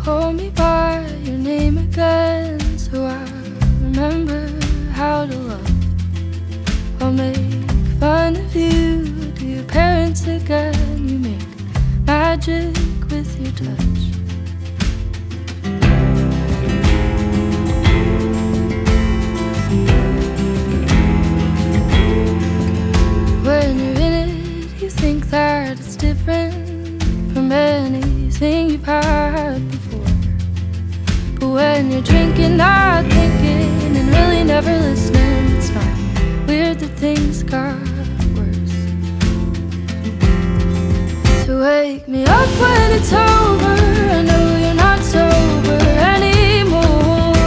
call me by your name again, so I remember how to love. I'll make fun of you to your parents again. You make magic with your touch. When you're in it, you think that it's different from anything you've had before. But when you're drinking, not thinking, and really never listening, it's not weird that things got worse. So wake me up when it's over. I know you're not sober anymore.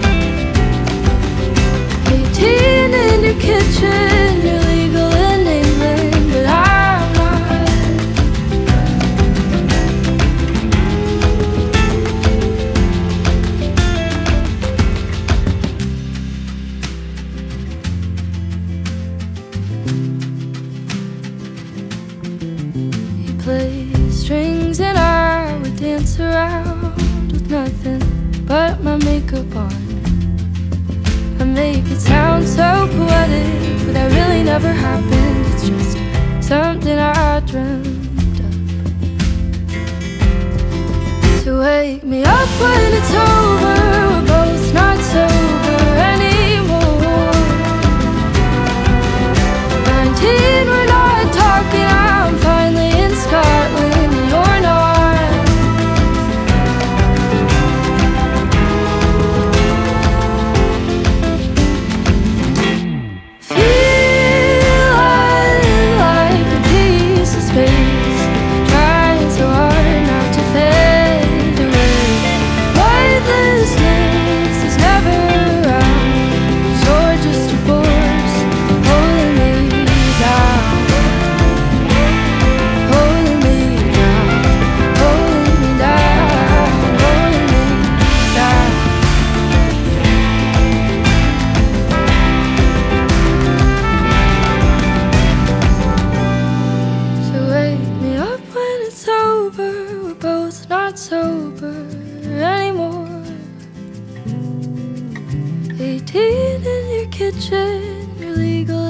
18 in your kitchen, you're legal in England, but I'm not. You play strings and I would dance around with nothing but my makeup on. I make it sound so poetic, but that really never happened. It's just something I dreamt of. So wake me up when it's over. We're both not sober anymore. 19, we're not talking. I'm finally in Scotland and you're not. Feeling like a piece of space, trying so hard not to fade away. Weightlessness is never around, 'cause you're just a force holding me down, holding me down, holding me down, holding me down. So wake me up when it's over. We're both not sober anymore. 18 in your kitchen, you're legal